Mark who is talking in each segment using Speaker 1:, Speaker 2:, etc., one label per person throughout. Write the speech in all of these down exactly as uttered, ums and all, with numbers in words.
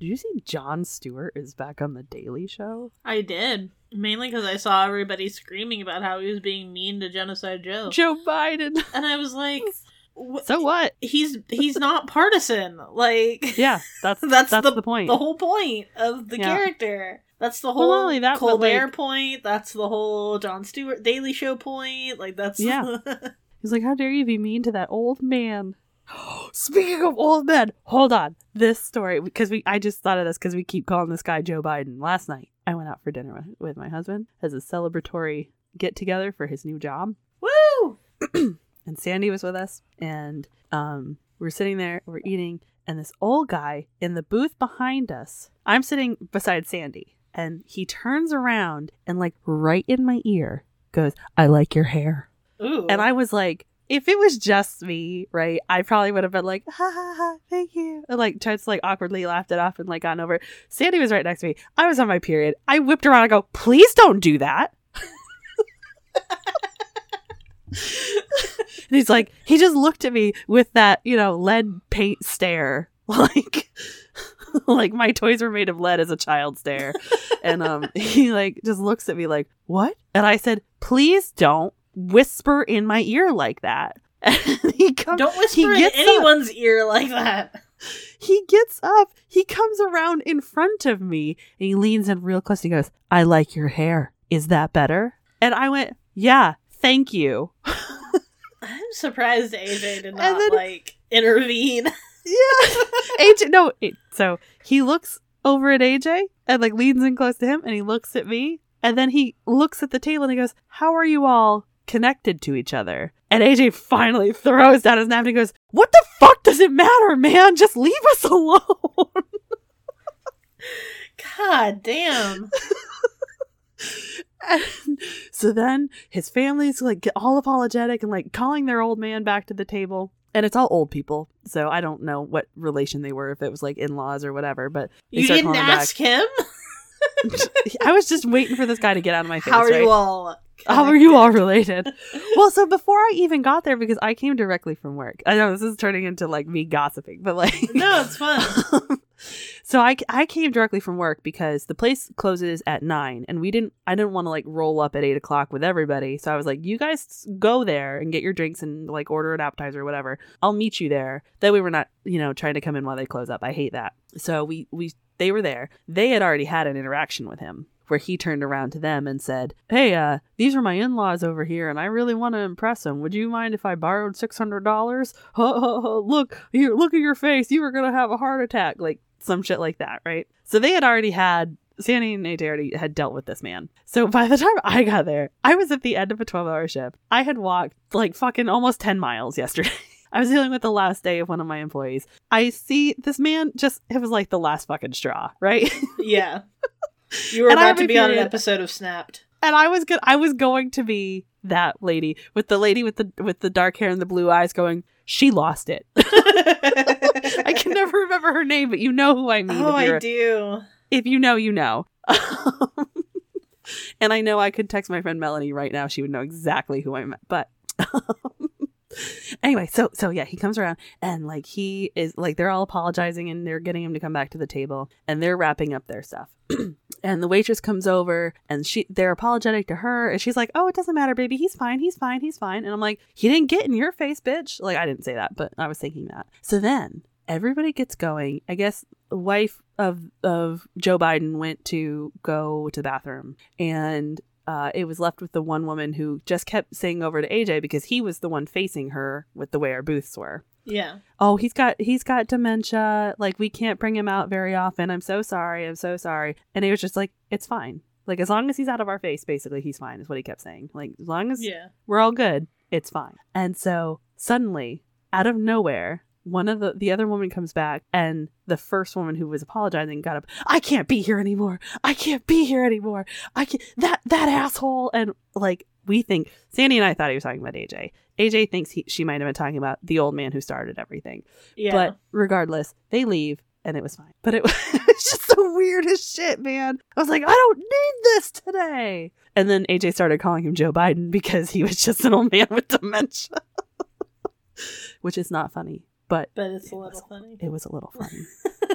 Speaker 1: Did you see Jon Stewart is back on The Daily Show?
Speaker 2: I did. Mainly because I saw everybody screaming about how he was being mean to Genocide Joe.
Speaker 1: Joe Biden.
Speaker 2: And I was like...
Speaker 1: So what?
Speaker 2: He's he's not partisan. Like...
Speaker 1: Yeah, that's
Speaker 2: that's,
Speaker 1: that's
Speaker 2: the,
Speaker 1: the point.
Speaker 2: The whole point of the
Speaker 1: yeah.
Speaker 2: character. That's the whole
Speaker 1: well, not only that,
Speaker 2: Colbert
Speaker 1: like,
Speaker 2: point. That's the whole Jon Stewart Daily Show point. Like, that's...
Speaker 1: Yeah. He's like, how dare you be mean to that old man? Speaking of old men, hold on. This story, because we I just thought of this because we keep calling this guy Joe Biden. Last night, I went out for dinner with, with my husband as a celebratory get-together for his new job.
Speaker 2: Woo!
Speaker 1: And Sandy was with us, and um, we're sitting there, we're eating, and this old guy in the booth behind us, I'm sitting beside Sandy, and he turns around and, like, right in my ear goes, I like your hair.
Speaker 2: Ooh.
Speaker 1: And I was like, if it was just me, right, I probably would have been like, ha ha ha, thank you. And, like, tried to, like, awkwardly laughed it off and, like, gotten over it. Sandy was right next to me. I was on my period. I whipped around and go, please don't do that. And he's like, he just looked at me with that, you know, lead paint stare. Like, like my toys were made of lead as a child stare. And um, he, like, just looks at me like, what? And I said, please don't whisper in my ear like that. And he comes,
Speaker 2: don't whisper
Speaker 1: he
Speaker 2: in anyone's up. ear like that.
Speaker 1: He gets up, he comes around in front of me, and he leans in real close. And he goes, I like your hair. Is that better? And I went, yeah, thank you.
Speaker 2: I'm surprised A J did not,
Speaker 1: then,
Speaker 2: like, intervene.
Speaker 1: Yeah. A J, no, it, so he looks over at A J and, like, leans in close to him, and he looks at me, and then he looks at the table and he goes, how are you all connected to each other? And A J finally throws down his napkin and goes, what the fuck does it matter, man? Just leave us alone.
Speaker 2: God damn.
Speaker 1: And so then his family's like get all apologetic and like calling their old man back to the table. And it's all old people. So I don't know what relation they were, if it was like in-laws or whatever. But they
Speaker 2: you
Speaker 1: start
Speaker 2: didn't ask
Speaker 1: back.
Speaker 2: him?
Speaker 1: I was just waiting for this guy to get out of my face.
Speaker 2: How are
Speaker 1: right?
Speaker 2: you all connected?
Speaker 1: How are you all related? Well, so before I even got there, because I came directly from work. I know this is turning into like me gossiping, but like...
Speaker 2: No, it's fun.
Speaker 1: So I, I came directly from work because the place closes at nine, and we didn't I didn't want to like roll up at eight o'clock with everybody. So I was like, you guys go there and get your drinks and like order an appetizer or whatever. I'll meet you there. That way we're not, you know, trying to come in while they close up. I hate that. So we, we they were there. They had already had an interaction with him where he turned around to them and said, hey, uh, these are my in-laws over here, and I really want to impress them. Would you mind if I borrowed six hundred dollars? Look, here, look at your face. You were going to have a heart attack. Like, some shit like that, right? So they had already had, Sandy and A J already had dealt with this man. So by the time I got there, I was at the end of a twelve-hour shift. I had walked like fucking almost ten miles yesterday. I was dealing with the last day of one of my employees. I see this man just, it was like the last fucking straw, right?
Speaker 2: Yeah. You were
Speaker 1: And
Speaker 2: about to be
Speaker 1: period.
Speaker 2: on an episode of Snapped.
Speaker 1: And I was good. I was going to be that lady with the lady with the with the dark hair and the blue eyes going, she lost it. I can never remember her name, but you know who I mean.
Speaker 2: Oh,
Speaker 1: I
Speaker 2: do.
Speaker 1: If you know, you know. And I know I could text my friend Melanie right now. She would know exactly who I meant. But anyway, so so yeah, he comes around and like he is like they're all apologizing and they're getting him to come back to the table and they're wrapping up their stuff. And the waitress comes over and she they're apologetic to her and she's like, oh, it doesn't matter, baby. He's fine. He's fine. He's fine. And I'm like, he didn't get in your face, bitch. Like, I didn't say that, but I was thinking that. So then everybody gets going. I guess the wife of of Joe Biden went to go to the bathroom and uh, it was left with the one woman who just kept saying over to A J because he was the one facing her with the way our booths were.
Speaker 2: Yeah.
Speaker 1: Oh, he's got he's got dementia. Like, we can't bring him out very often. I'm so sorry. I'm so sorry. And he was just like, it's fine. Like, as long as he's out of our face, basically, he's fine, is what he kept saying. Like, as long as
Speaker 2: yeah.
Speaker 1: we're all good, it's fine. And so suddenly, out of nowhere, one of the the other woman comes back and the first woman who was apologizing got up. I can't be here anymore. I can't be here anymore. I can't, that that asshole. And like, we think, Sandy and I thought he was talking about A J. A J thinks he, she might have been talking about the old man who started everything.
Speaker 2: Yeah.
Speaker 1: But regardless, they leave and it was fine. But it was just so weird as shit, man. I was like, I don't need this today. And then A J started calling him Joe Biden because he was just an old man with dementia. Which is not funny. But,
Speaker 2: but it's a
Speaker 1: it
Speaker 2: little
Speaker 1: was,
Speaker 2: funny.
Speaker 1: It was a little funny.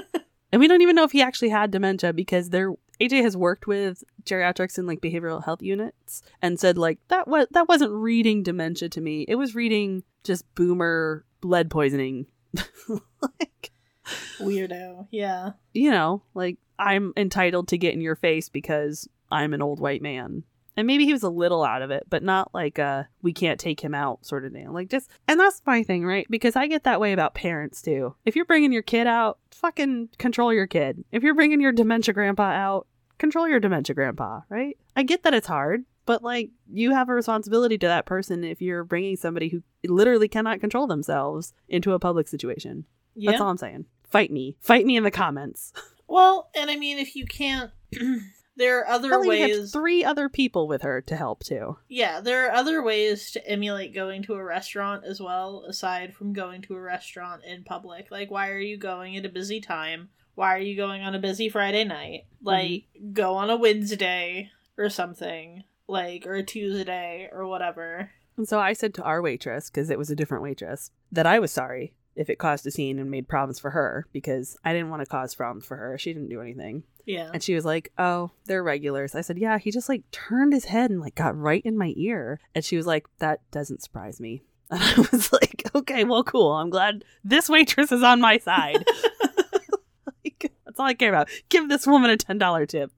Speaker 1: And we don't even know if he actually had dementia because there A J has worked with geriatrics and like behavioral health units and said like that was that wasn't reading dementia to me. It was reading just boomer lead poisoning. Like,
Speaker 2: weirdo. Yeah.
Speaker 1: You know, like I'm entitled to get in your face because I'm an old white man. And maybe he was a little out of it, but not like a we can't take him out sort of thing. Like just, and that's my thing, right? Because I get that way about parents too. If you're bringing your kid out, fucking control your kid. If you're bringing your dementia grandpa out, control your dementia grandpa, right? I get that it's hard, but like you have a responsibility to that person if you're bringing somebody who literally cannot control themselves into a public situation. Yeah. That's all I'm saying. Fight me. Fight me in the comments.
Speaker 2: Well, and I mean, if you can't... There are other
Speaker 1: Probably
Speaker 2: ways.
Speaker 1: Had three other people with her to help too.
Speaker 2: Yeah, there are other ways to emulate going to a restaurant as well, aside from going to a restaurant in public. Like, why are you going at a busy time? Why are you going on a busy Friday night? Like, mm-hmm. go on a Wednesday or something, like, or a Tuesday or whatever.
Speaker 1: And so I said to our waitress, because it was a different waitress, that I was sorry if it caused a scene and made problems for her, because I didn't want to cause problems for her. She didn't do anything.
Speaker 2: Yeah.
Speaker 1: And she was like, oh, they're regulars. I said, yeah, he just like turned his head and like got right in my ear. And she was like, that doesn't surprise me. And I was like, okay, well, cool. I'm glad this waitress is on my side. Like, that's all I care about. Give this woman a ten dollars tip.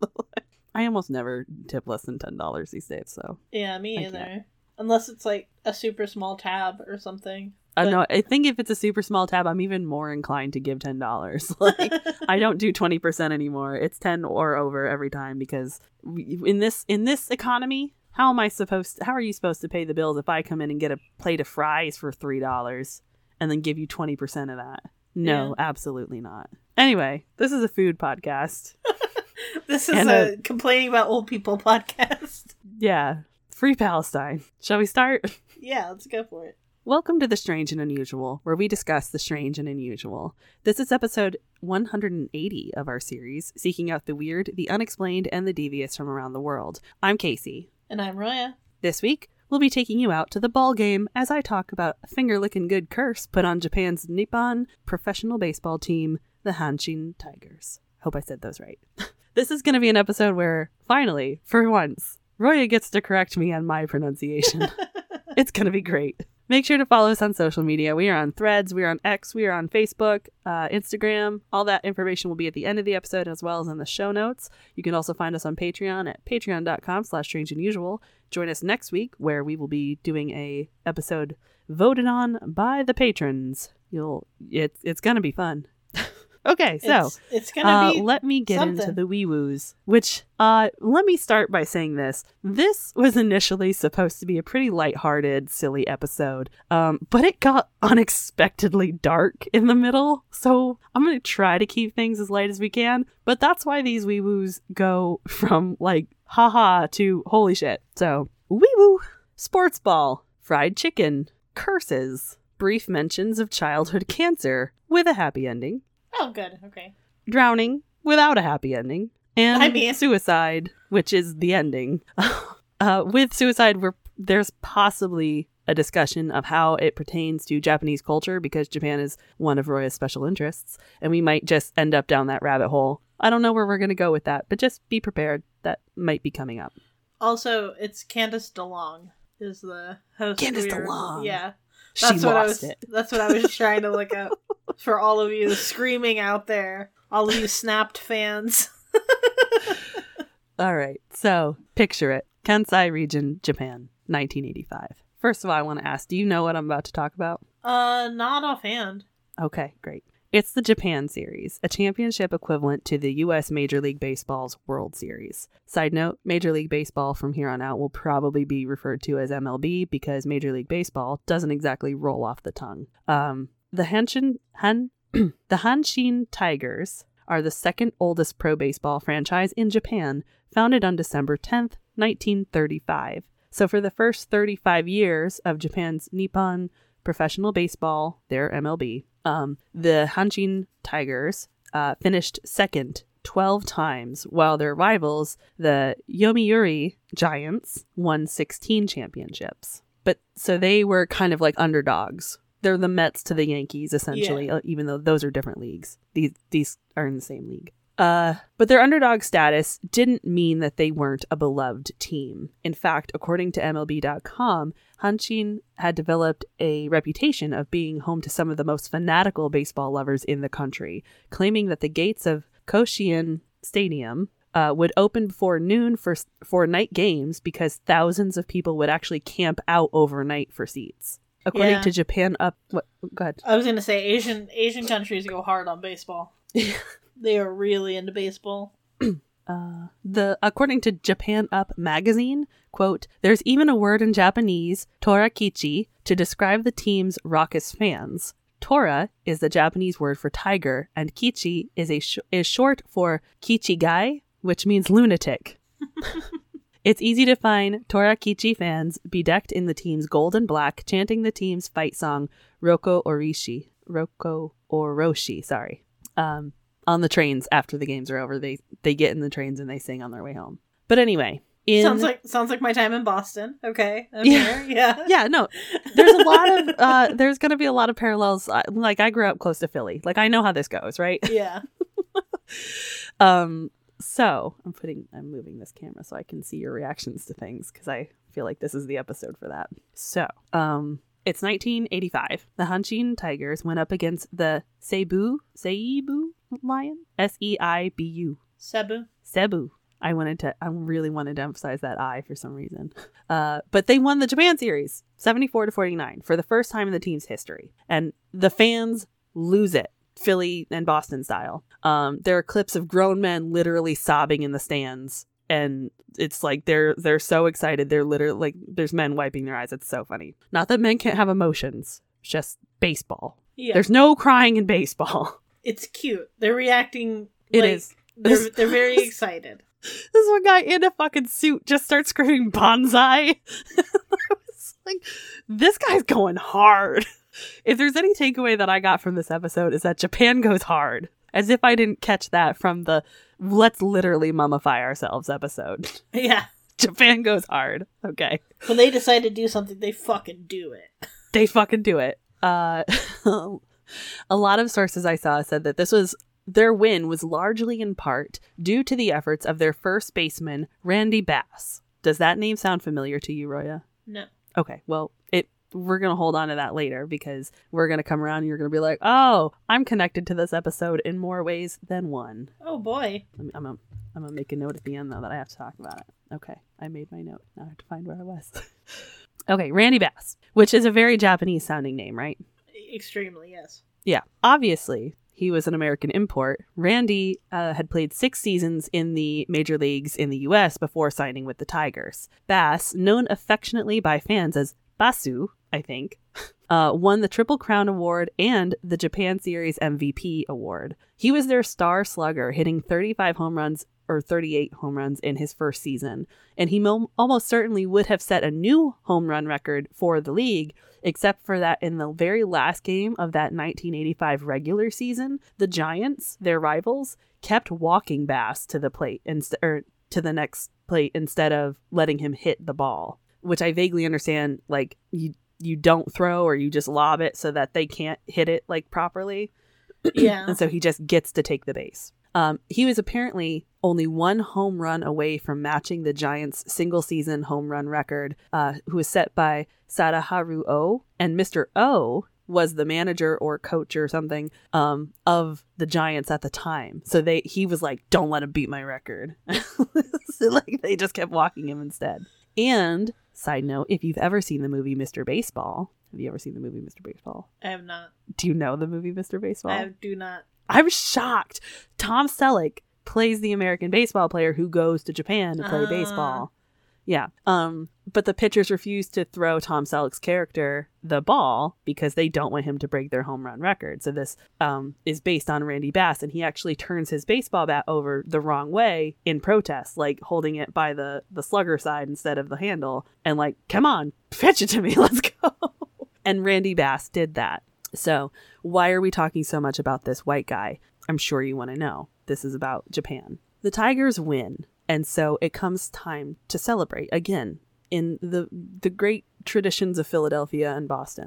Speaker 1: I almost never tip less than ten dollars these days. So
Speaker 2: yeah, me either. Unless it's like a super small tab or something.
Speaker 1: Uh, no, I think if it's a super small tab, I'm even more inclined to give ten dollars. Like, I don't do twenty percent anymore. It's ten or over every time because we, in this in this economy, how am I supposed to, how are you supposed to pay the bills if I come in and get a plate of fries for three dollars and then give you twenty percent of that? No, yeah. Absolutely not. Anyway, this is a food podcast.
Speaker 2: This is a, a complaining about old people podcast.
Speaker 1: Yeah. Free Palestine. Shall we start?
Speaker 2: Yeah, let's go for it.
Speaker 1: Welcome to The Strange and Unusual, where we discuss the strange and unusual. This is episode one hundred eighty of our series, seeking out the weird, the unexplained, and the devious from around the world. I'm Casey.
Speaker 2: And I'm Roya.
Speaker 1: This week, we'll be taking you out to the ball game as I talk about a finger-licking good curse put on Japan's Nippon professional baseball team, the Hanshin Tigers. Hope I said those right. This is going to be an episode where, finally, for once, Roya gets to correct me on my pronunciation. It's going to be great. Make sure to follow us on social media. We are on Threads, we are on X, we are on Facebook, uh, Instagram. All that information will be at the end of the episode as well as in the show notes. You can also find us on Patreon at patreon.com slash strange unusual. Join us next week where we will be doing a episode voted on by the patrons. You'll it's it's gonna be fun. Okay, so
Speaker 2: it's, it's gonna
Speaker 1: uh,
Speaker 2: be
Speaker 1: let me get
Speaker 2: something.
Speaker 1: into the wee woos, which uh, let me start by saying this. This was initially supposed to be a pretty lighthearted, silly episode, um, but it got unexpectedly dark in the middle, so I'm going to try to keep things as light as we can, but that's why these wee woos go from, like, haha to holy shit. So, wee woo, sports ball, fried chicken, curses, brief mentions of childhood cancer with a happy ending.
Speaker 2: Oh, good. Okay.
Speaker 1: Drowning without a happy ending. And
Speaker 2: I mean...
Speaker 1: suicide, which is the ending. uh, with suicide, we're, there's possibly a discussion of how it pertains to Japanese culture because Japan is one of Roya's special interests. And we might just end up down that rabbit hole. I don't know where we're going to go with that, but just be prepared. That might be coming up.
Speaker 2: Also, it's Candice DeLong is the host.
Speaker 1: Candice DeLong.
Speaker 2: Yeah.
Speaker 1: That's
Speaker 2: she
Speaker 1: what
Speaker 2: lost
Speaker 1: I was,
Speaker 2: it. That's what I was trying to look up for all of you screaming out there. All of you Snapped fans.
Speaker 1: All right. So, picture it. Kansai region, Japan, nineteen eighty-five. First of all, I want to ask, do you know what I'm about to talk about?
Speaker 2: Uh, not offhand.
Speaker 1: Okay, great. It's the Japan Series, a championship equivalent to the U S Major League Baseball's World Series. Side note, Major League Baseball from here on out will probably be referred to as M L B because Major League Baseball doesn't exactly roll off the tongue. Um, the Hanshin, Han, the Hanshin Tigers are the second oldest pro baseball franchise in Japan, founded on December tenth, nineteen thirty-five. So for the first thirty-five years of Japan's Nippon professional baseball, their M L B, um, the Hanshin Tigers uh, finished second twelve times, while their rivals, the Yomiuri Giants, won sixteen championships. But so they were kind of like underdogs. they're the Mets to the Yankees, essentially,
Speaker 2: Yeah.
Speaker 1: uh, even though those are different leagues. These these are in the same league. Uh, but their underdog status didn't mean that they weren't a beloved team. In fact, according to M L B dot com, Hanshin had developed a reputation of being home to some of the most fanatical baseball lovers in the country, claiming that the gates of Koshien Stadium uh, would open before noon for for night games because thousands of people would actually camp out overnight for seats. According
Speaker 2: Yeah.
Speaker 1: to Japan Up, what? Go ahead.
Speaker 2: I was gonna say Asian Asian countries go hard on baseball. They are really into baseball.
Speaker 1: Uh, the according to Japan Up magazine, quote, there's even a word in Japanese, torakichi, to describe the team's raucous fans. Tora is the Japanese word for tiger, and kichi is a sh- is short for kichigai, which means lunatic. It's easy to find Torakichi fans bedecked in the team's gold and black, chanting the team's fight song Roko Orishi, Roko Oroshi, sorry. Um, on the trains after the games are over, they they get in the trains and they sing on their way home. But anyway, in
Speaker 2: Sounds like sounds like my time in Boston. Okay, I'm
Speaker 1: Yeah.
Speaker 2: here. Yeah,
Speaker 1: yeah, no, there's a lot of uh, there's going to be a lot of parallels. Uh, Like I grew up close to Philly, like I know how this goes, right?
Speaker 2: yeah.
Speaker 1: Um, so I'm putting, I'm moving this camera so I can see your reactions to things because I feel like this is the episode for that. So, um, it's nineteen eighty-five. The Hanshin Tigers went up against the Seibu, Seibu Lion, S E I B U,
Speaker 2: Cebu.
Speaker 1: Cebu. I wanted to, I really wanted to emphasize that I for some reason. Uh, but they won the Japan series, seventy-four to forty-nine, for the first time in the team's history, and the fans lose it. Philly and Boston style. Um, there are clips of grown men literally sobbing in the stands, and it's like they're they're so excited. They're literally like there's men wiping their eyes. It's so funny. Not that men can't have emotions. It's just baseball.
Speaker 2: Yeah,
Speaker 1: There's no crying in baseball.
Speaker 2: it's cute. They're reacting.
Speaker 1: It
Speaker 2: like,
Speaker 1: is.
Speaker 2: They're they're very excited.
Speaker 1: This one guy in a fucking suit just starts screaming bonsai. I was like, this guy's going hard. If there's any takeaway that I got from this episode is that Japan goes hard. As if I didn't catch that from the let's literally mummify ourselves episode.
Speaker 2: Yeah,
Speaker 1: Japan goes hard. Okay.
Speaker 2: when they decide to do something, they fucking do it.
Speaker 1: They fucking do it. Uh, a lot of sources I saw said that this was their win was largely in part due to the efforts of their first baseman, Randy Bass. Does that name sound familiar to you, Roya?
Speaker 2: No.
Speaker 1: Okay, well, it we're going to hold on to that later because we're going to come around and you're going to be like, oh, I'm connected to this episode in more ways than one.
Speaker 2: Oh boy.
Speaker 1: I'm, I'm, a, I'm going to make a note at the end, though, that I have to talk about it. Okay, I made my note. Now I have to find where I was. Okay, Randy Bass, which is a very Japanese-sounding name, right?
Speaker 2: Extremely, yes.
Speaker 1: Yeah, obviously, he was an American import. Randy uh, had played six seasons in the major leagues in the U S before signing with the Tigers. Bass, known affectionately by fans as Basu, I think, uh, won the Triple Crown Award and the Japan Series M V P award. He was their star slugger, hitting thirty-five home runs or thirty-eight home runs in his first season. And he mo- almost certainly would have set a new home run record for the league, except for that in the very last game of that nineteen eighty-five regular season, the Giants, their rivals, kept walking Bass to the plate inst- or to the next plate instead of letting him hit the ball, which I vaguely understand. Like you, you don't throw or you just lob it so that they can't hit it like properly.
Speaker 2: Yeah.
Speaker 1: And so he just gets to take the base. Um, he was apparently only one home run away from matching the Giants' single-season home run record, uh, who was set by Sadaharu O. And Mister O was the manager or coach or something um, of the Giants at the time. So they he was like, don't let him beat my record. So, like, they just kept walking him instead. And, side note, if you've ever seen the movie Mister Baseball, have you ever seen the movie Mister Baseball?
Speaker 2: I have not.
Speaker 1: Do you know the movie Mister Baseball?
Speaker 2: I do not.
Speaker 1: I was shocked. Tom Selleck plays the American baseball player who goes to Japan to play
Speaker 2: Uh.
Speaker 1: baseball. Yeah. Um, but the pitchers refuse to throw Tom Selleck's character the ball because they don't want him to break their home run record. So this um, is based on Randy Bass, and he actually turns his baseball bat over the wrong way in protest, like holding it by the, the slugger side instead of the handle, and like, come on, pitch it to me, let's go. And Randy Bass did that. So why are we talking so much about this white guy? I'm sure you want to know. This is about Japan. The Tigers win. And so it comes time to celebrate again in the the great traditions of Philadelphia and Boston.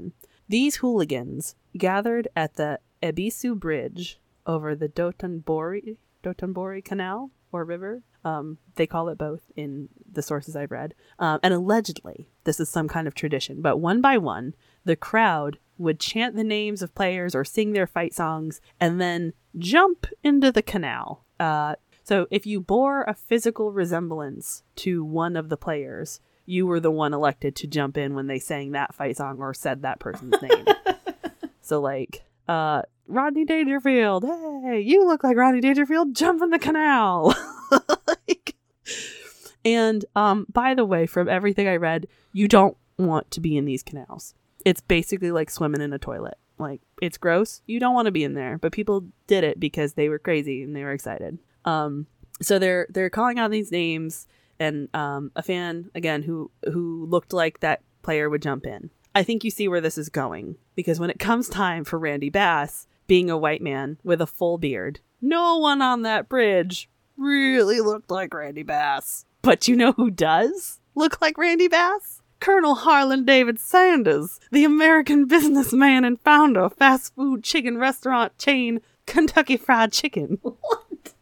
Speaker 1: These hooligans gathered at the Ebisu Bridge over the Dotonbori, Dotonbori Canal or river. Um, they call it both in the sources I've read. Um, and allegedly, this is some kind of tradition, but one by one, the crowd would chant the names of players or sing their fight songs and then jump into the canal. Uh, so if you bore a physical resemblance to one of the players, you were the one elected to jump in when they sang that fight song or said that person's name. So like, uh, Rodney Dangerfield, hey, you look like Rodney Dangerfield, jump in the canal. Like, and um, by the way, from everything I read, you don't want to be in these canals. It's basically like swimming in a toilet. Like, it's gross. You don't want to be in there, but people did it because they were crazy and they were excited. Um, so they're they're calling out these names, and um, a fan again who who looked like that player would jump in. I think you see where this is going, because when it comes time for Randy Bass, being a white man with a full beard, no one on that bridge really looked like Randy Bass. But you know who does look like Randy Bass? Colonel Harlan David Sanders, the American businessman and founder of fast food chicken restaurant chain Kentucky Fried Chicken.
Speaker 2: What?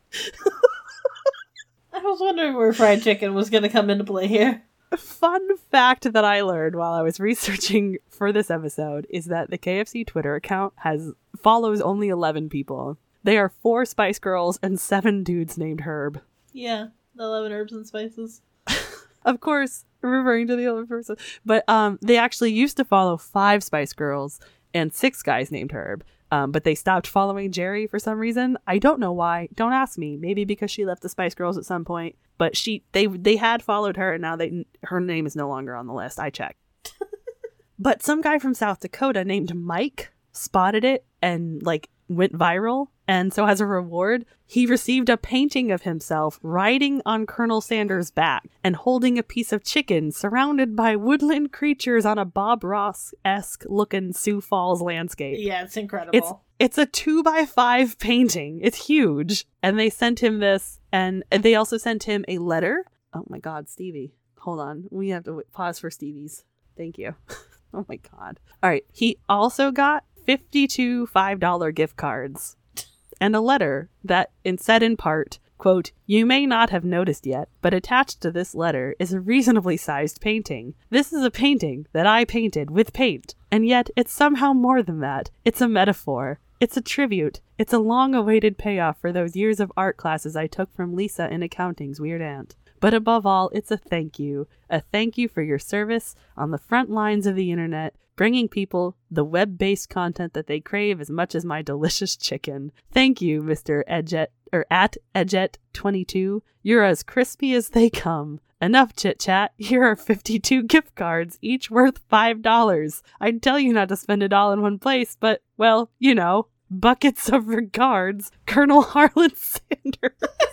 Speaker 2: I was wondering where fried chicken was going to come into play here.
Speaker 1: A fun fact that I learned while I was researching for this episode is that the K F C Twitter account has follows only eleven people. They are four Spice Girls and seven dudes named Herb.
Speaker 2: Yeah, the eleven herbs and spices.
Speaker 1: Of course, referring to the other person. But um, they actually used to follow five Spice Girls and six guys named Herb. Um, but they stopped following Jerry for some reason. I don't know why. Don't ask me. Maybe because she left the Spice Girls at some point. But she, they, they had followed her, and now they, her name is no longer on the list. I checked. But some guy from South Dakota named Mike spotted it and like went viral. And so as a reward, he received a painting of himself riding on Colonel Sanders' back and holding a piece of chicken surrounded by woodland creatures on a Bob Ross-esque looking Sioux Falls landscape.
Speaker 2: Yeah, it's incredible.
Speaker 1: It's it's a two by five painting. It's huge. And they sent him this, and, and they also sent him a letter. Oh my God, Stevie. Hold on. We have to wait, pause for Stevie's. Thank you. Oh my God. All right. He also got fifty-two five dollar gift cards and a letter that in said in part, quote, "You may not have noticed yet, but attached to this letter is a reasonably sized painting. This is a painting that I painted with paint, and yet it's somehow more than that. It's a metaphor. It's a tribute. It's a long-awaited payoff for those years of art classes I took from Lisa in accounting's weird aunt. But above all, it's a thank you. A thank you for your service on the front lines of the internet, bringing people the web-based content that they crave as much as my delicious chicken. Thank you, Mister Edget, or at Edget twenty-two. You're as crispy as they come. Enough chit-chat. Here are fifty-two gift cards, each worth five dollars. I'd tell you not to spend it all in one place, but, well, you know, buckets of regards, Colonel Harlan Sanders."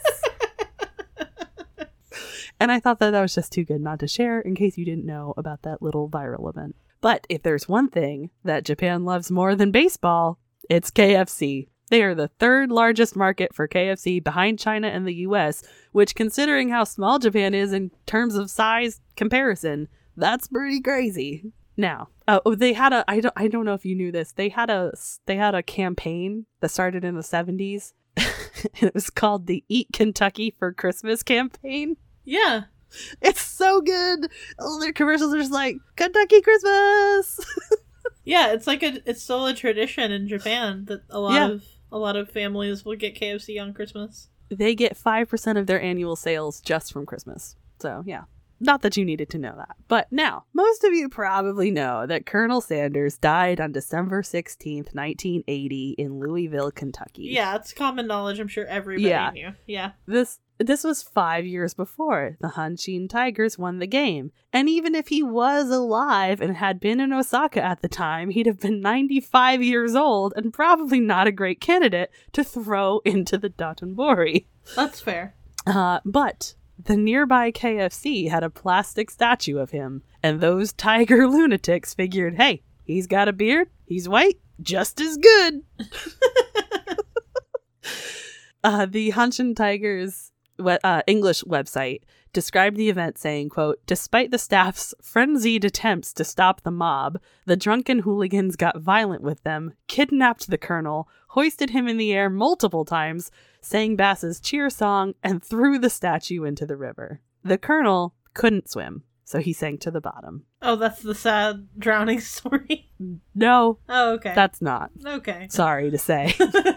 Speaker 1: And I thought that that was just too good not to share in case you didn't know about that little viral event. But if there's one thing that Japan loves more than baseball, it's K F C. They are the third largest market for K F C behind China and the U S, which, considering how small Japan is in terms of size comparison, that's pretty crazy. Now, uh, oh, they had a, I don't, I don't know if you knew this, they had a, they had a campaign that started in the seventies. It was called the Eat Kentucky for Christmas campaign.
Speaker 2: Yeah.
Speaker 1: It's so good. All their commercials are just like, Kentucky Christmas.
Speaker 2: Yeah, it's like a it's still a tradition in Japan that a lot
Speaker 1: Yeah.
Speaker 2: of a lot of families will get K F C on Christmas.
Speaker 1: They get five percent of their annual sales just from Christmas. So, yeah. Not that you needed to know that. But now, most of you probably know that Colonel Sanders died on December sixteenth, nineteen eighty in Louisville, Kentucky.
Speaker 2: Yeah, it's common knowledge. I'm sure everybody
Speaker 1: Yeah.
Speaker 2: knew. Yeah.
Speaker 1: This this was five years before the Hanshin Tigers won the game. And even if he was alive and had been in Osaka at the time, he'd have been ninety-five years old and probably not a great candidate to throw into the Dotonbori.
Speaker 2: That's fair.
Speaker 1: Uh, but the nearby K F C had a plastic statue of him, and those tiger lunatics figured, hey, he's got a beard, he's white, just as good. uh, the Hanshin Tigers we- uh, English website described the event saying, quote, "Despite the staff's frenzied attempts to stop the mob, the drunken hooligans got violent with them, kidnapped the colonel, hoisted him in the air multiple times, sang Bass's cheer song, and threw the statue into the river. The colonel couldn't swim, so he sank to the bottom."
Speaker 2: Oh, that's the sad drowning story?
Speaker 1: No,
Speaker 2: Oh, okay.
Speaker 1: that's not.
Speaker 2: Okay.
Speaker 1: Sorry to say.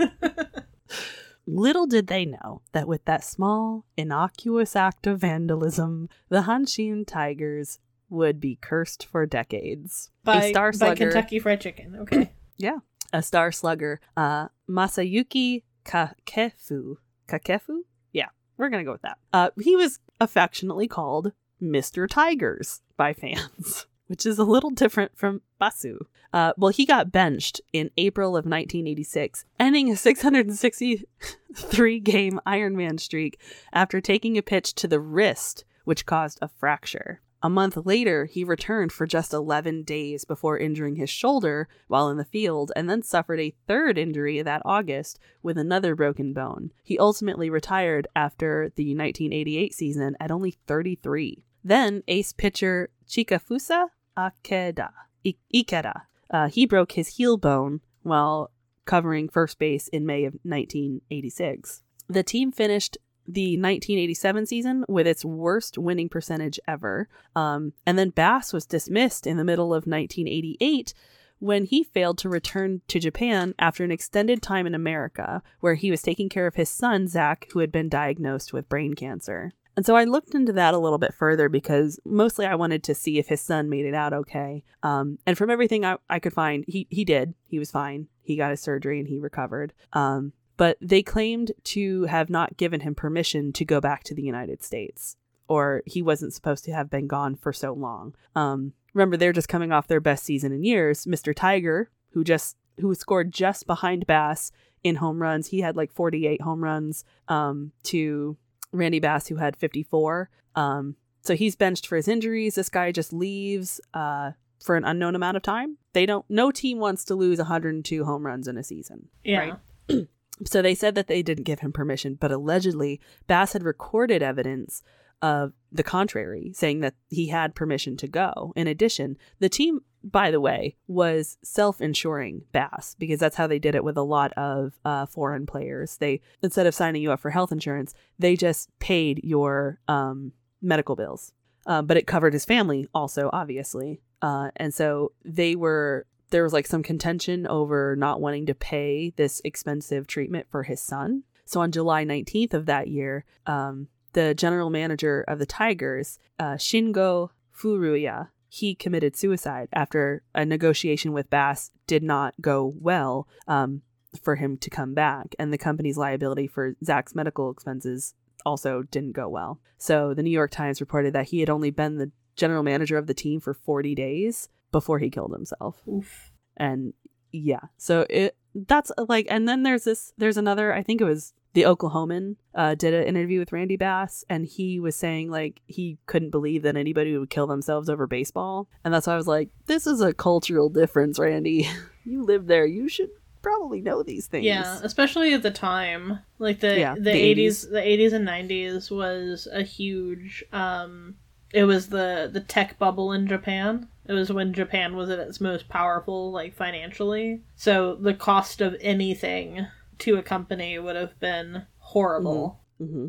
Speaker 1: Little did they know that with that small, innocuous act of vandalism, the Hanshin Tigers would be cursed for decades.
Speaker 2: by,
Speaker 1: a star
Speaker 2: by
Speaker 1: slugger,
Speaker 2: Kentucky Fried Chicken. Okay.
Speaker 1: yeah, a star slugger, uh, Masayuki Kakefu. Kakefu? Yeah, we're gonna go with that. Uh, he was affectionately called Mister Tigers by fans, which is a little different from Basu. Uh, well, he got benched in April of nineteen eighty-six, ending a six hundred sixty-three game Ironman streak after taking a pitch to the wrist, which caused a fracture. A month later, he returned for just eleven days before injuring his shoulder while in the field, and then suffered a third injury that August with another broken bone. He ultimately retired after the nineteen eighty-eight season at only thirty-three. Then ace pitcher Chikafusa Akeda, I- Ikeda. Uh, he broke his heel bone while covering first base in May of nineteen eighty-six. The team finished the nineteen eighty-seven season with its worst winning percentage ever. Um, and then Bass was dismissed in the middle of nineteen eighty-eight when he failed to return to Japan after an extended time in America, where he was taking care of his son, Zach, who had been diagnosed with brain cancer. And so I looked into that a little bit further because mostly I wanted to see if his son made it out okay. Um, and from everything I, I could find, he, he did. He was fine. He got his surgery and he recovered. Um, but they claimed to have not given him permission to go back to the United States, or he wasn't supposed to have been gone for so long. Um, remember, they're just coming off their best season in years. Mister Tiger, who just who scored just behind Bass in home runs. He had like forty-eight home runs um, to Randy Bass, who had fifty-four. Um, so he's benched for his injuries. This guy just leaves uh, for an unknown amount of time. They don't. No team wants to lose one hundred two home runs in a season.
Speaker 2: Yeah.
Speaker 1: Right? So they said that they didn't give him permission, but allegedly Bass had recorded evidence of the contrary, saying that he had permission to go. In addition, the team, by the way, was self-insuring Bass, because that's how they did it with a lot of uh, foreign players. They, instead of signing you up for health insurance, they just paid your um, medical bills. Uh, but it covered his family also, obviously. Uh, and so they were, there was like some contention over not wanting to pay this expensive treatment for his son. So on July nineteenth of that year, um, the general manager of the Tigers, uh, Shingo Furuya, he committed suicide after a negotiation with Bass did not go well um, for him to come back. And the company's liability for Zach's medical expenses also didn't go well. So the New York Times reported that he had only been the general manager of the team for forty days before he killed himself.
Speaker 2: Oof.
Speaker 1: And yeah, so it that's like, and then there's this, there's another, I think it was the Oklahoman uh, did an interview with Randy Bass, and he was saying like he couldn't believe that anybody would kill themselves over baseball. And that's why I was like, this is a cultural difference, Randy. You live there. You should probably know these things.
Speaker 2: Yeah, especially at the time. Like the
Speaker 1: Yeah,
Speaker 2: the,
Speaker 1: the
Speaker 2: eighties,
Speaker 1: eighties.
Speaker 2: the eighties and nineties was a huge um it was the the tech bubble in Japan. It was when Japan was at its most powerful, like financially. So the cost of anything to a company would have been horrible.
Speaker 1: Mm-hmm.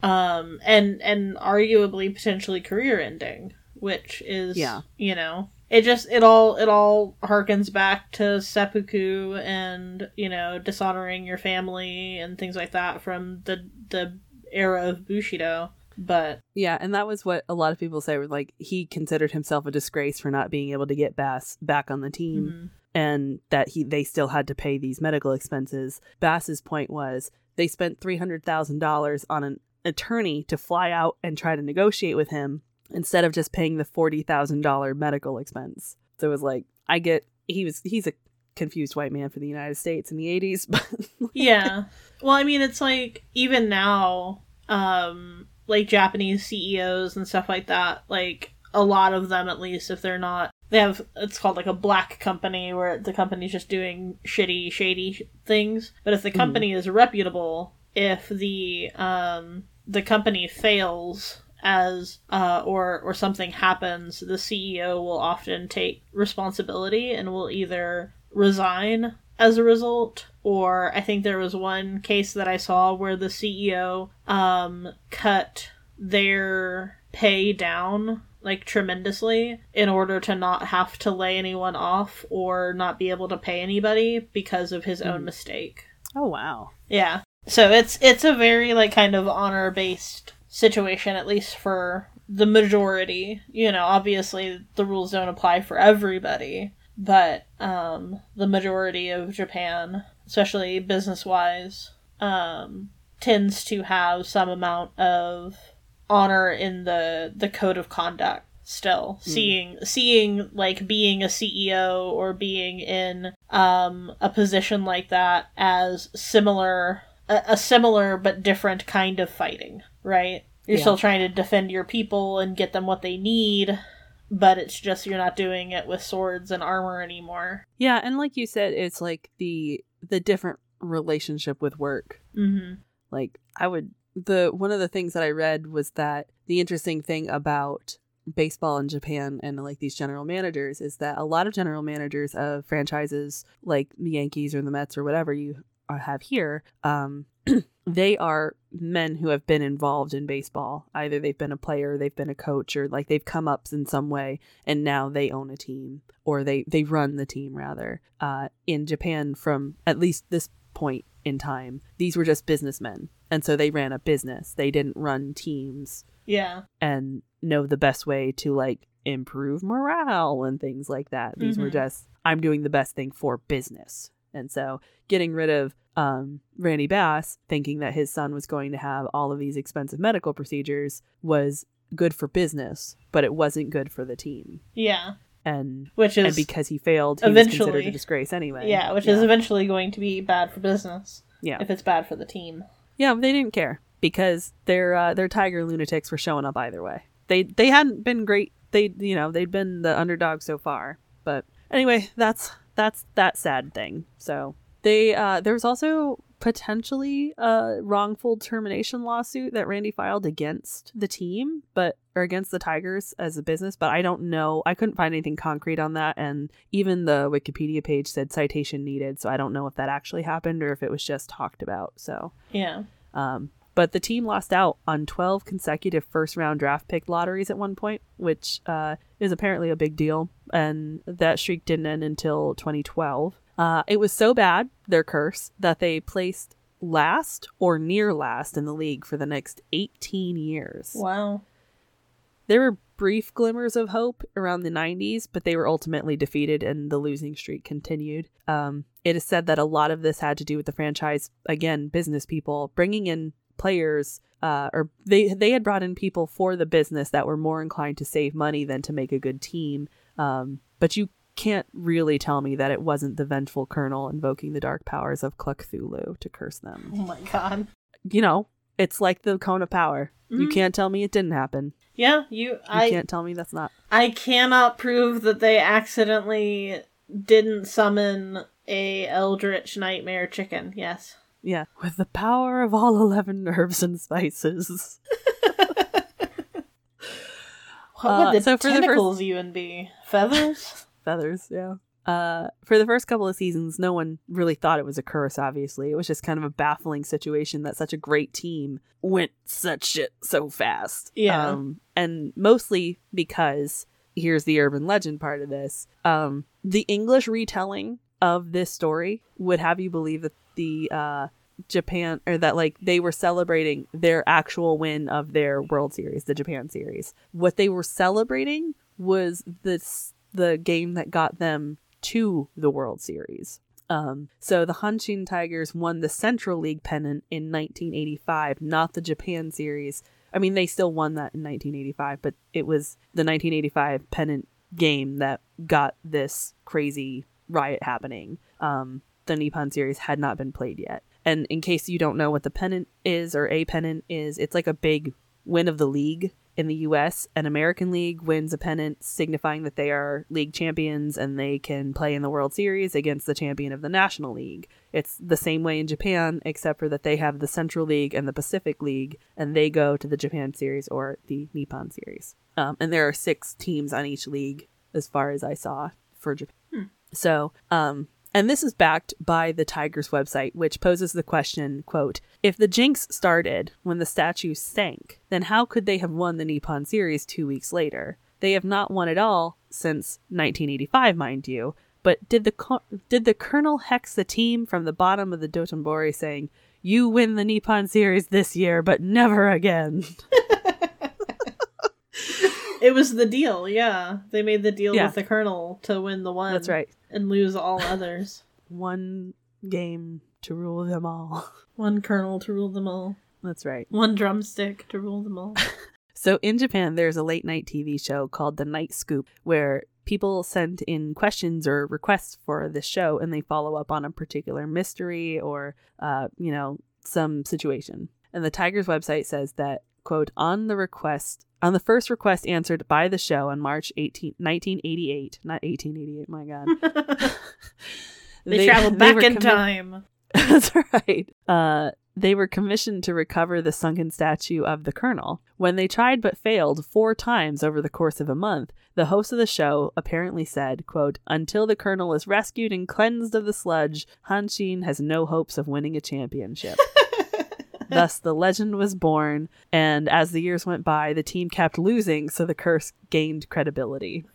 Speaker 2: Um and and arguably potentially career ending, which is
Speaker 1: Yeah.
Speaker 2: you know, it just it all it all harkens back to seppuku and, you know, dishonoring your family and things like that from the the era of Bushido. But
Speaker 1: Yeah, and that was what a lot of people say, was like he considered himself a disgrace for not being able to get Bass back on the team.
Speaker 2: mm-hmm.
Speaker 1: And that he they still had to pay these medical expenses. Bass's point was they spent three hundred thousand dollars on an attorney to fly out and try to negotiate with him instead of just paying the forty thousand dollars medical expense. So it was like, I get, he was he's a confused white man for the United States in the eighties. But
Speaker 2: yeah. Well, I mean, it's like even now, um, like Japanese C E Os and stuff like that, like a lot of them, at least, if they're not, they have, it's called like a black company where the company's just doing shitty, shady sh- things. But if the company mm. is reputable, if the, um, the company fails as uh, or or something happens, the C E O will often take responsibility and will either resign as a result, or I think there was one case that I saw where the C E O um, cut their pay down like tremendously in order to not have to lay anyone off or not be able to pay anybody because of his mm. own mistake.
Speaker 1: Oh wow.
Speaker 2: Yeah. So it's it's a very like kind of honor based situation, at least for the majority. You know, obviously the rules don't apply for everybody, but um the majority of Japan, especially business wise, um tends to have some amount of honor in the the code of conduct still. Mm. seeing seeing like being a C E O or being in um a position like that as similar a, a similar but different kind of fighting, right? You're yeah. still trying to defend your people and get them what they need, but it's just you're not doing it with swords and armor anymore.
Speaker 1: Yeah, and like you said, it's like the the different relationship with work.
Speaker 2: Mm-hmm.
Speaker 1: Like I would the one of the things that I read was that the interesting thing about baseball in Japan and like these general managers is that a lot of general managers of franchises like the Yankees or the Mets or whatever you have here, um, they are men who have been involved in baseball. Either they've been a player, they've been a coach, or like they've come up in some way and now they own a team, or they, they run the team rather. Uh, in Japan, from at least this point in time, these were just businessmen. And so they ran a business. They didn't run teams.
Speaker 2: Yeah.
Speaker 1: And know the best way to like improve morale and things like that. These mm-hmm. were just, I'm doing the best thing for business. And so getting rid of um, Randy Bass, thinking that his son was going to have all of these expensive medical procedures, was good for business, but it wasn't good for the team.
Speaker 2: Yeah.
Speaker 1: And
Speaker 2: which is
Speaker 1: and because he failed, he was considered a disgrace anyway.
Speaker 2: Yeah, which
Speaker 1: yeah.
Speaker 2: is eventually going to be bad for business.
Speaker 1: Yeah.
Speaker 2: If it's bad for the team.
Speaker 1: Yeah, but they didn't care because their uh, their tiger lunatics were showing up either way. They they hadn't been great. They you know they'd been the underdog so far. But anyway, that's that's that sad thing. So they uh, there was also potentially a wrongful termination lawsuit that Randy filed against the team, but or against the Tigers as a business. But I don't know. I couldn't find anything concrete on that, and even the Wikipedia page said citation needed. So I don't know if that actually happened or if it was just talked about. So
Speaker 2: yeah.
Speaker 1: Um, but the team lost out on twelve consecutive first round draft pick lotteries at one point, which uh, is apparently a big deal. And that streak didn't end until twenty twelve. Uh, it was so bad, their curse, that they placed last or near last in the league for the next eighteen years.
Speaker 2: Wow.
Speaker 1: There were brief glimmers of hope around the nineties, but they were ultimately defeated and the losing streak continued. Um, it is said that a lot of this had to do with the franchise, again, business people, bringing in players, uh, or they, they had brought in people for the business that were more inclined to save money than to make a good team. Um, but you can't really tell me that it wasn't the vengeful colonel invoking the dark powers of Cthulhu to curse them.
Speaker 2: Oh my god.
Speaker 1: You know, it's like the cone of power. Mm-hmm. You can't tell me it didn't happen.
Speaker 2: Yeah, you
Speaker 1: You
Speaker 2: I
Speaker 1: can't tell me that's not.
Speaker 2: I cannot prove that they accidentally didn't summon a eldritch nightmare chicken. Yes.
Speaker 1: Yeah, with the power of all eleven herbs and spices.
Speaker 2: What would
Speaker 1: Uh,
Speaker 2: the
Speaker 1: so for the
Speaker 2: tentacles
Speaker 1: first-
Speaker 2: even be? Feathers?
Speaker 1: Feathers, yeah. Uh, for the first couple of seasons, no one really thought it was a curse, obviously. It was just kind of a baffling situation that such a great team went such shit so fast.
Speaker 2: Yeah.
Speaker 1: Um, and mostly because, here's the urban legend part of this, um, the English retelling of this story would have you believe that the uh, Japan, or that like they were celebrating their actual win of their World Series, the Japan Series. What they were celebrating was this the game that got them to the World Series. Um, so the Hanshin Tigers won the Central League pennant in nineteen eighty-five, not the Japan Series. I mean, they still won that in nineteen eighty-five, but it was the nineteen eighty-five pennant game that got this crazy riot happening. Um, the Nippon Series had not been played yet. And in case you don't know what the pennant is, or a pennant is, it's like a big win of the league. In the U S, an American league wins a pennant signifying that they are league champions and they can play in the World Series against the champion of the National League. It's the same way in Japan, except for that they have the Central League and the Pacific League, and they go to the Japan Series or the Nippon Series. Um, and there are six teams on each league, as far as I saw, for Japan. Hmm. So, um... and this is backed by the Tigers website, which poses the question, quote, if the jinx started when the statue sank, then how could they have won the Nippon Series two weeks later? They have not won at all since nineteen eighty-five, mind you. But did the co- did the Colonel hex the team from the bottom of the Dotonbori saying, you win the Nippon Series this year, but never again?
Speaker 2: It was the deal, yeah. They made the deal
Speaker 1: yeah.
Speaker 2: with the Colonel to win the one.
Speaker 1: That's right.
Speaker 2: And lose all others.
Speaker 1: One game to rule them all.
Speaker 2: One Colonel to rule them all.
Speaker 1: That's right.
Speaker 2: One drumstick to rule them all.
Speaker 1: So in Japan, there's a late night T V show called The Night Scoop, where people send in questions or requests for this show, and they follow up on a particular mystery or, uh, you know, some situation. And the Tigers website says that, quote, on the request, on the first request answered by the show on March eighteenth, nineteen eighty-eight, not eighteen eighty-eight, my God.
Speaker 2: they, they traveled back they in
Speaker 1: commi-
Speaker 2: time.
Speaker 1: That's right. Uh, they were commissioned to recover the sunken statue of the Colonel. When they tried but failed four times over the course of a month, the host of the show apparently said, quote, until the Colonel is rescued and cleansed of the sludge, Hanshin has no hopes of winning a championship. Thus, the legend was born, and as the years went by, the team kept losing, so the curse gained credibility.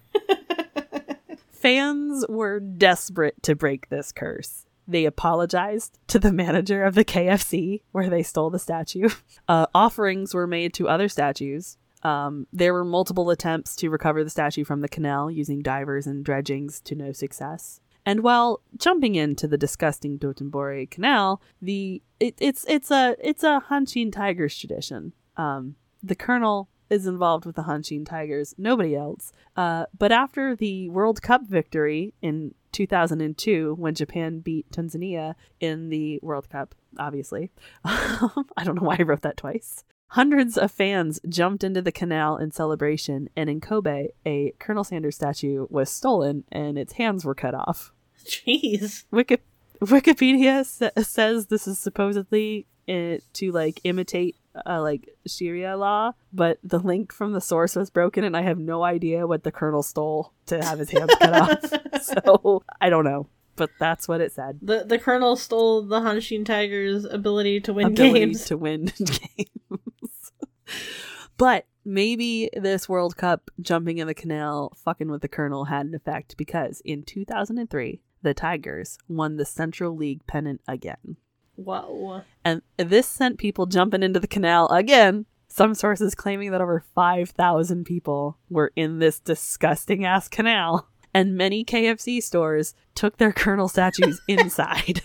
Speaker 1: Fans were desperate to break this curse. They apologized to the manager of the K F C, where they stole the statue. Uh, offerings were made to other statues. Um, there were multiple attempts to recover the statue from the canal using divers and dredgings to no success. And while jumping into the disgusting Dotonbori Canal, the it, it's it's a it's a Hanshin Tigers tradition. Um, the Colonel is involved with the Hanshin Tigers, nobody else. Uh, but after the World Cup victory in two thousand two, when Japan beat Tanzania in the World Cup, obviously, I don't know why I wrote that twice. Hundreds of fans jumped into the canal in celebration, and in Kobe, a Colonel Sanders statue was stolen and its hands were cut off.
Speaker 2: Jeez.
Speaker 1: Wiki- Wikipedia sa- says this is supposedly uh, to like imitate uh, like Sharia law, but the link from the source was broken, and I have no idea what the Colonel stole to have his hands cut off. So I don't know. But that's what it said.
Speaker 2: The the Colonel stole the Hanshin Tigers' ability to win
Speaker 1: ability
Speaker 2: games.
Speaker 1: to win games. But maybe this World Cup jumping in the canal, fucking with the Colonel had an effect, because in two thousand three, the Tigers won the Central League pennant again.
Speaker 2: Whoa.
Speaker 1: And this sent people jumping into the canal again. Some sources claiming that over five thousand people were in this disgusting ass canal. And many K F C stores took their Colonel statues inside.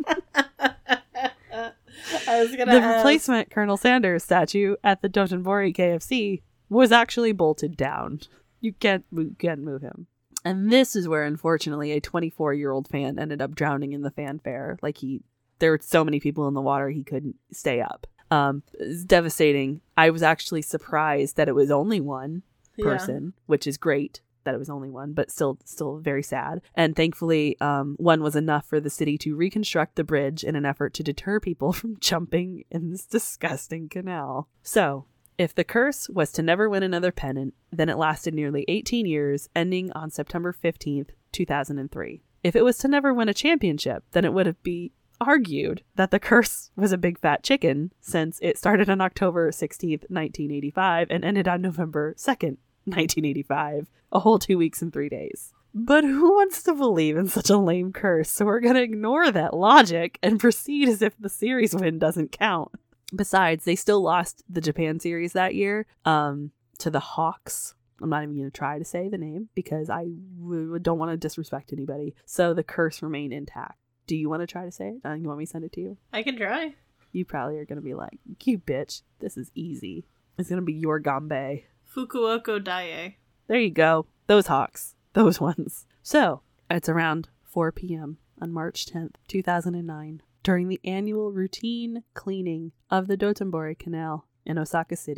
Speaker 2: I was gonna
Speaker 1: the
Speaker 2: ask.
Speaker 1: replacement Colonel Sanders statue at the Dotonbori K F C was actually bolted down. You can't, you can't move him. And this is where, unfortunately, a twenty-four-year-old fan ended up drowning in the fanfare. Like, he, there were so many people in the water, he couldn't stay up. Um, it's devastating. I was actually surprised that it was only one person, yeah. which is great. That it was only one, but still still very sad. And thankfully, um, one was enough for the city to reconstruct the bridge in an effort to deter people from jumping in this disgusting canal. So, if the curse was to never win another pennant, then it lasted nearly eighteen years, ending on September fifteenth, two thousand three. If it was to never win a championship, then it would have be argued that the curse was a big fat chicken, since it started on October sixteenth, nineteen eighty-five, and ended on November second, nineteen eighty-five, a whole two weeks and three days. But who wants to believe in such a lame curse? So we're gonna ignore that logic and proceed as if the series win doesn't count. Besides, they still lost the Japan series that year um, to the Hawks. I'm not even gonna try to say the name because I w- don't want to disrespect anybody. So the curse remained intact. Do you want to try to say it? Uh, you want me to send it to you?
Speaker 2: I can try.
Speaker 1: You probably are gonna be like, you bitch, this is easy. It's gonna be your Gambé.
Speaker 2: Fukuoka Daie.
Speaker 1: There you go. Those Hawks. Those ones. So, it's around four p.m. on March tenth, two thousand nine, during the annual routine cleaning of the Dotonbori Canal in Osaka City,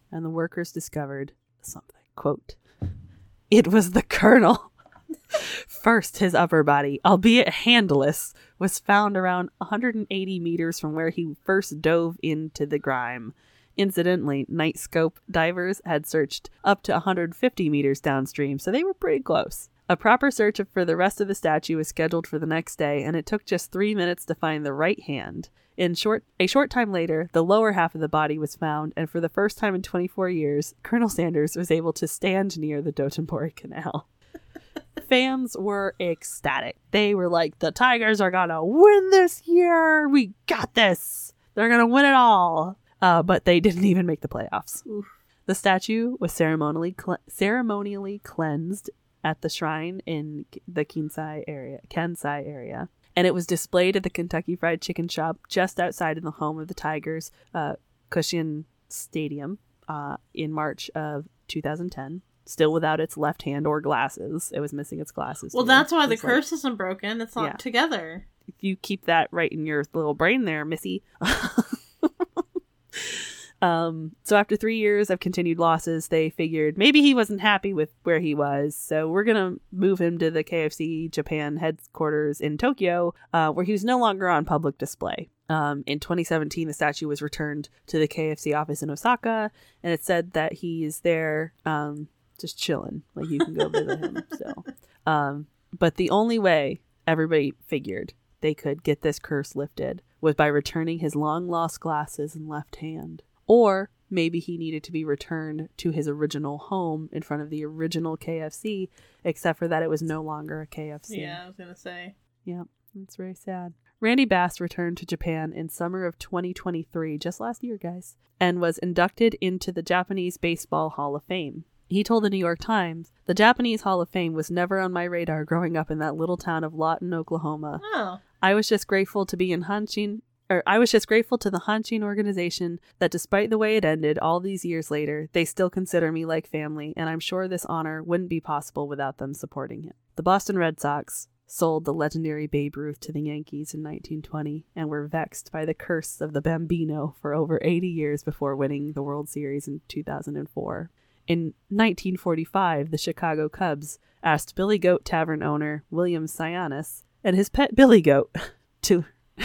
Speaker 1: and the workers discovered something. Quote, "It was the Colonel." First, his upper body, albeit handless, was found around one hundred eighty meters from where he first dove into the grime. Incidentally, night scope divers had searched up to one hundred fifty meters downstream, so they were pretty close. A proper search for the rest of the statue was scheduled for the next day, and it took just three minutes to find the right hand. In short, a short time later, the lower half of the body was found, and for the first time in twenty-four years, Colonel Sanders was able to stand near the Dotonbori Canal. Fans were ecstatic. They were like, the Tigers are gonna win this year! We got this! They're gonna win it all! Uh, but they didn't even make the playoffs. Oof. The statue was ceremonially cle- ceremonially cleansed at the shrine in the Kansai area, Kansai area, and it was displayed at the Kentucky Fried Chicken shop just outside of the home of the Tigers, uh, Cushion Stadium, uh, in March of two thousand ten. Still without its left hand or glasses. It was missing its glasses.
Speaker 2: Well,
Speaker 1: too.
Speaker 2: That's why the
Speaker 1: it's
Speaker 2: curse
Speaker 1: like,
Speaker 2: isn't broken. It's not
Speaker 1: yeah.
Speaker 2: together.
Speaker 1: You keep that right in your little brain there, Missy. Um, so after three years of continued losses, they figured maybe he wasn't happy with where he was. So we're going to move him to the K F C Japan headquarters in Tokyo, uh, where he was no longer on public display. Um, in twenty seventeen, the statue was returned to the K F C office in Osaka, and it said that he's there, um, just chilling. Like you can go visit him. So, um, but the only way everybody figured they could get this curse lifted was by returning his long lost glasses and left hand. Or maybe he needed to be returned to his original home in front of the original K F C, except for that it was no longer a K F C.
Speaker 2: Yeah, I was going to say.
Speaker 1: Yeah, that's very sad. Randy Bass returned to Japan in summer of twenty twenty-three, just last year, guys, and was inducted into the Japanese Baseball Hall of Fame. He told the New York Times, "The Japanese Hall of Fame was never on my radar growing up in that little town of Lawton, Oklahoma.
Speaker 2: Oh.
Speaker 1: I was just grateful to be in Hanshin, or I was just grateful to the Hanshin organization that despite the way it ended all these years later, they still consider me like family, and I'm sure this honor wouldn't be possible without them supporting him." The Boston Red Sox sold the legendary Babe Ruth to the Yankees in nineteen twenty and were vexed by the curse of the Bambino for over eighty years before winning the World Series in two thousand four. In nineteen forty-five, the Chicago Cubs asked Billy Goat Tavern owner William Sionis and his pet Billy Goat to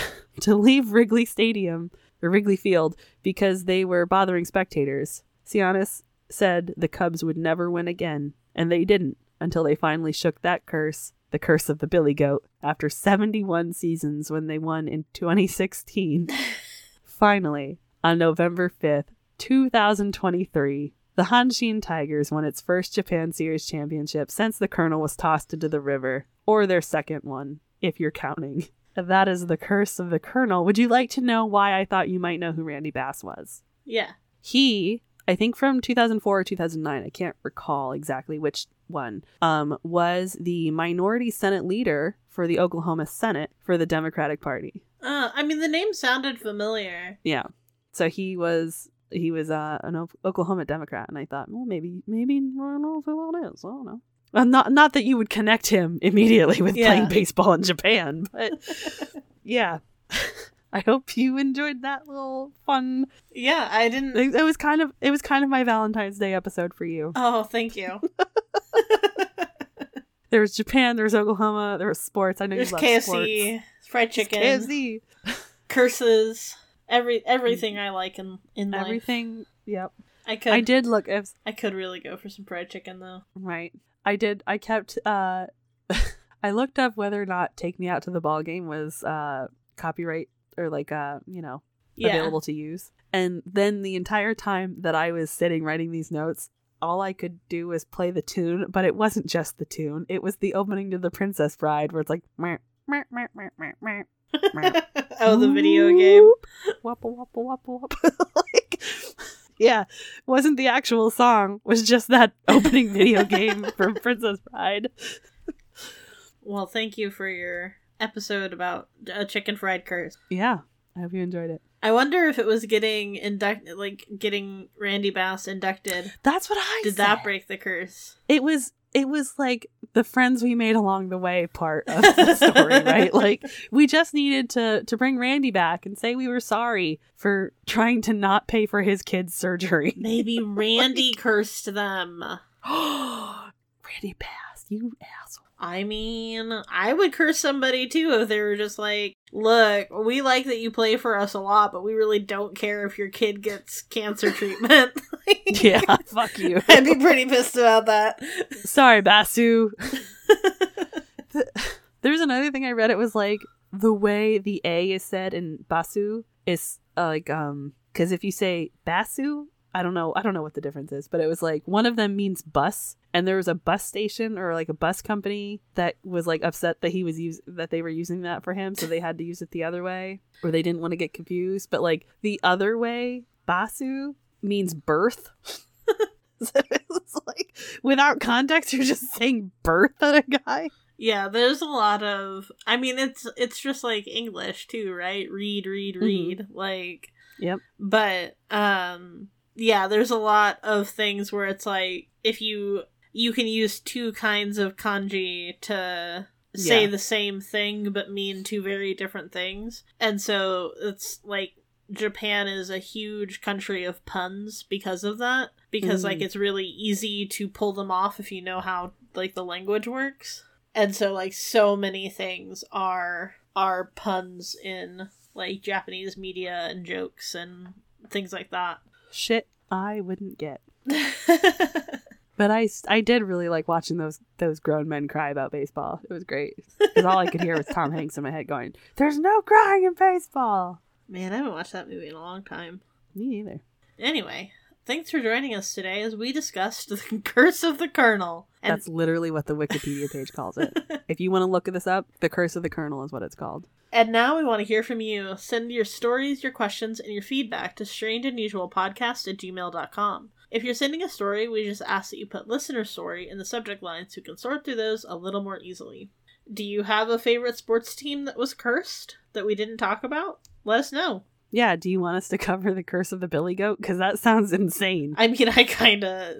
Speaker 1: to leave Wrigley Stadium or Wrigley Field because they were bothering spectators. Sionis said the Cubs would never win again, and they didn't until they finally shook that curse, the curse of the Billy Goat, after seventy-one seasons when they won in twenty sixteen. Finally, on November fifth, two thousand twenty-three, the Hanshin Tigers won its first Japan Series championship since the Colonel was tossed into the river, or their second one, if you're counting. That is the curse of the Colonel. Would you like to know why I thought you might know who Randy Bass was?
Speaker 2: Yeah.
Speaker 1: He, I think from two thousand four or two thousand nine, I can't recall exactly which one, um, was the minority Senate leader for the Oklahoma Senate for the Democratic Party.
Speaker 2: Uh, I mean, the name sounded familiar.
Speaker 1: Yeah. So he was he was uh, an o- Oklahoma Democrat, and I thought, well, maybe maybe I don't know who that is. I don't know. Well, not not that you would connect him immediately with
Speaker 2: Yeah.
Speaker 1: playing baseball in Japan, but yeah. I hope you enjoyed that little fun.
Speaker 2: Yeah, I didn't.
Speaker 1: It, it was kind of it was kind of my Valentine's Day episode for you.
Speaker 2: Oh, thank you.
Speaker 1: There was Japan, there was Oklahoma, there was sports. I know
Speaker 2: There's
Speaker 1: you love
Speaker 2: K F
Speaker 1: sports.
Speaker 2: C, fried chicken,
Speaker 1: K F C,
Speaker 2: curses, every everything I like in in life.
Speaker 1: everything. Yep.
Speaker 2: I could.
Speaker 1: I did look. If
Speaker 2: I could really go for some fried chicken though.
Speaker 1: right, I did. I kept. uh I looked up whether or not "Take Me Out to the Ball Game" was uh copyright or like uh you know
Speaker 2: Yeah.
Speaker 1: available to use, and then the entire time that I was sitting writing these notes, all I could do was play the tune, but it wasn't just the tune. It was the opening to The Princess Bride, where it's like, meh, meh, meh, meh, meh, meh, meh.
Speaker 2: Oh, the video game.
Speaker 1: Wappa, wappa, wappa, wappa. Like, yeah, wasn't the actual song, was just that opening video game from Princess Bride.
Speaker 2: Well, thank you for your episode about a chicken fried curse.
Speaker 1: Yeah, I hope you enjoyed it.
Speaker 2: I wonder if it was getting inducted, like getting Randy Bass inducted.
Speaker 1: That's what I
Speaker 2: Did
Speaker 1: said.
Speaker 2: that break the curse?
Speaker 1: It was it was like the friends we made along the way part of the story, right? Like, we just needed to to bring Randy back and say we were sorry for trying to not pay for his kid's surgery.
Speaker 2: Maybe Randy cursed them.
Speaker 1: Randy passed, you asshole.
Speaker 2: I mean, I would curse somebody too if they were just like, look, we like that you play for us a lot, but we really don't care if your kid gets cancer treatment.
Speaker 1: Yeah, fuck you.
Speaker 2: I'd be pretty pissed about that.
Speaker 1: Sorry, Basu. There's another thing I read. It was like the way the A is said in Basu is uh, like, um, because if you say Basu, I don't know. I don't know what the difference is, but it was like one of them means bus, and there was a bus station or like a bus company that was like upset that he was use that they were using that for him, so they had to use it the other way, or they didn't want to get confused. But like the other way, Basu means birth. So it was like without context, you're just saying birth at a guy.
Speaker 2: Yeah, there's a lot of. I mean, it's it's just like English too, right? Read, read, read. Mm-hmm. Like,
Speaker 1: yep.
Speaker 2: But um. Yeah, there's a lot of things where it's like, if you you can use two kinds of kanji to say yeah. the same thing but mean two very different things. And so it's like Japan is a huge country of puns because of that. Because mm. like it's really easy to pull them off if you know how like the language works. And so like so many things are are puns in like Japanese media and jokes and things like that.
Speaker 1: Shit I wouldn't get. But I, I did really like watching those those grown men cry about baseball. It was great. Because all I could hear was Tom Hanks in my head going, there's no crying in baseball.
Speaker 2: Man, I haven't watched that movie in a long time.
Speaker 1: Me neither.
Speaker 2: Anyway, thanks for joining us today as we discussed The Curse of the Colonel. And
Speaker 1: that's literally what the Wikipedia page calls it. If you want to look this up, The Curse of the Colonel is what it's called.
Speaker 2: And now we want to hear from you. Send your stories, your questions, and your feedback to strange unusual podcast at gmail dot com. If you're sending a story, we just ask that you put listener story in the subject line so we can sort through those a little more easily. Do you have a favorite sports team that was cursed that we didn't talk about? Let us know.
Speaker 1: Yeah, do you want us to cover The Curse of the Billy Goat? Because that sounds insane.
Speaker 2: I mean, I kind of...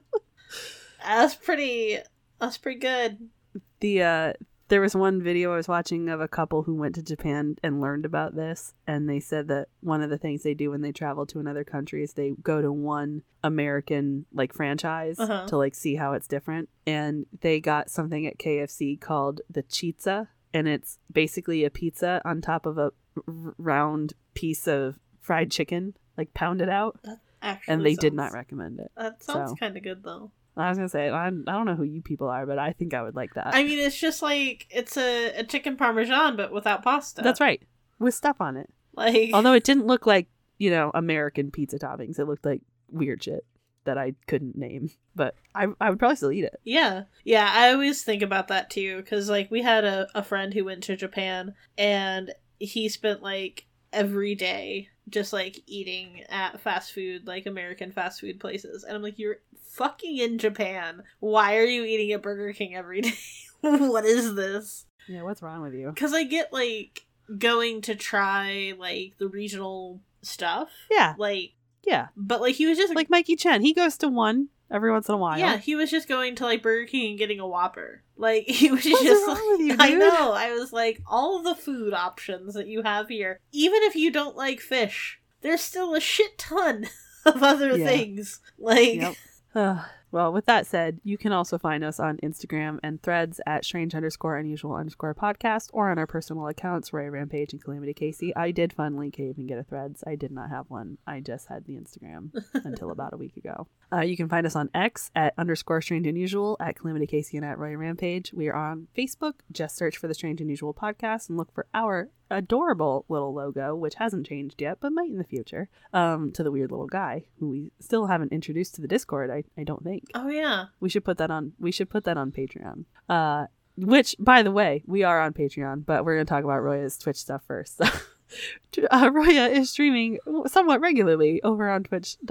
Speaker 2: That's pretty... That's pretty good.
Speaker 1: The, uh... There was one video I was watching of a couple who went to Japan and learned about this, and they said that one of the things they do when they travel to another country is they go to one American like franchise uh-huh. to like see how it's different. And they got something at K F C called the Chizza, and it's basically a pizza on top of a r- round piece of fried chicken, like pounded out.
Speaker 2: That actually
Speaker 1: and they
Speaker 2: sounds,
Speaker 1: did not recommend it.
Speaker 2: That sounds
Speaker 1: so.
Speaker 2: kind of good though.
Speaker 1: I was gonna say, I, I don't know who you people are, but I think I would like that.
Speaker 2: I mean, it's just like, it's a, a chicken parmesan, but without pasta.
Speaker 1: That's right. With stuff on it.
Speaker 2: Like,
Speaker 1: although it didn't look like, you know, American pizza toppings. It looked like weird shit that I couldn't name. But I I would probably still eat it.
Speaker 2: Yeah. Yeah, I always think about that too. Because, like, we had a, a friend who went to Japan, and he spent, like, every day just, like, eating at fast food, like, American fast food places. And I'm like, you're fucking in Japan. Why are you eating at Burger King every day? What is this?
Speaker 1: Yeah, what's wrong with you?
Speaker 2: Because I get, like, going to try, like, the regional stuff.
Speaker 1: Yeah.
Speaker 2: Like,
Speaker 1: yeah.
Speaker 2: But, like, he was just...
Speaker 1: Like Mikey Chen. He goes to one every once in a while.
Speaker 2: Yeah, he was just going to, like, Burger King and getting a Whopper. Like, he was
Speaker 1: what's
Speaker 2: just...
Speaker 1: wrong with you, dude?
Speaker 2: I know. I was like, all the food options that you have here, even if you don't like fish, there's still a shit ton of other
Speaker 1: yeah.
Speaker 2: things. Like...
Speaker 1: Yep. Uh, well, with that said, you can also find us on Instagram and Threads at strange underscore unusual underscore podcast, or on our personal accounts, Roy Rampage and Calamity Casey. I did finally cave and get a Threads. I did not have one. I just had the Instagram until about a week ago. Uh, you can find us on X at underscore strange unusual, at Calamity Casey, and at Roy Rampage. We are on Facebook. Just search for the Strange Unusual podcast and look for our adorable little logo, which hasn't changed yet, but might in the future, um, to the weird little guy who we still haven't introduced to the Discord, I, I don't think.
Speaker 2: Oh, yeah.
Speaker 1: We should put that on, we should put that on Patreon. Uh, which, by the way, we are on Patreon, but we're going to talk about Roya's Twitch stuff first. uh, Roya is streaming somewhat regularly over on twitch dot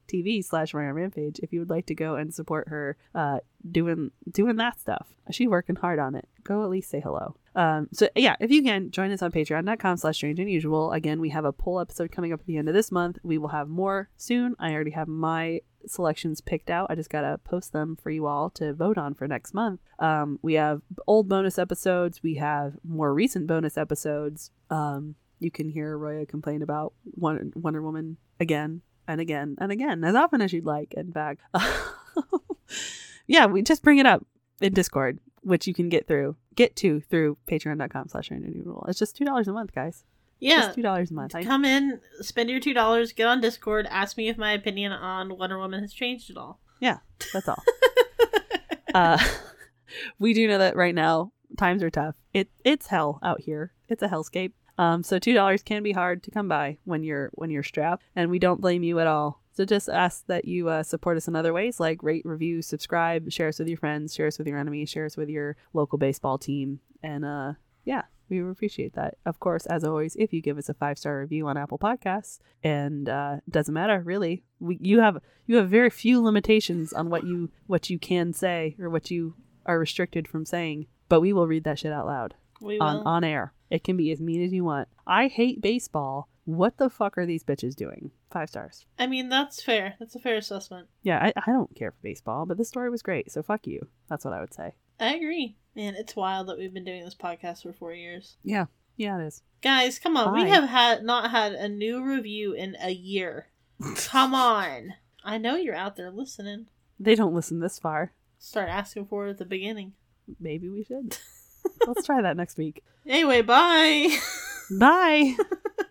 Speaker 1: twitch.tv slash Ryan Rampage if you would like to go and support her uh, doing doing that stuff. She's working hard on it. Go at least say hello. Um, so yeah, if you can, join us on patreon.com slash strange unusual. Again, we have a poll episode coming up at the end of this month. We will have more soon. I already have my selections picked out. I just gotta post them for you all to vote on for next month. Um, we have old bonus episodes. We have more recent bonus episodes. Um, you can hear Roya complain about Wonder, Wonder Woman again and again and again, as often as you'd like, in fact. Yeah, we just bring it up in Discord, which you can get through, get to through patreon.com slash unusual. It's just two dollars a month, guys.
Speaker 2: Yeah.
Speaker 1: Just two dollars a month.
Speaker 2: Come in, spend your two dollars, get on Discord, ask me if my opinion on Wonder Woman has changed at all.
Speaker 1: Yeah, that's all. uh, we do know that right now, times are tough. It It's hell out here. It's a hellscape. Um, so two dollars can be hard to come by when you're when you're strapped, and we don't blame you at all. So just ask that you uh, support us in other ways, like rate, review, subscribe, share us with your friends, share us with your enemies, share us with your local baseball team, and uh, yeah, we would appreciate that. Of course, as always, if you give us a five-star review on Apple Podcasts, and uh, doesn't matter really, we you have you have very few limitations on what you what you can say or what you are restricted from saying, but we will read that shit out loud.
Speaker 2: We
Speaker 1: on,
Speaker 2: will.
Speaker 1: on air. It can be as mean as you want. I hate baseball. What the fuck are these bitches doing? Five stars.
Speaker 2: I mean, that's fair. That's a fair assessment.
Speaker 1: Yeah, I, I don't care for baseball, but this story was great, so fuck you. That's what I would say.
Speaker 2: I agree. Man, it's wild that we've been doing this podcast for four years.
Speaker 1: Yeah. Yeah, it is.
Speaker 2: Guys, come on.
Speaker 1: Bye.
Speaker 2: We have had not had a new review in a year. Come on. I know you're out there listening.
Speaker 1: They don't listen this far.
Speaker 2: Start asking for it at the beginning.
Speaker 1: Maybe we should. Let's try that next week.
Speaker 2: Anyway, bye.
Speaker 1: Bye.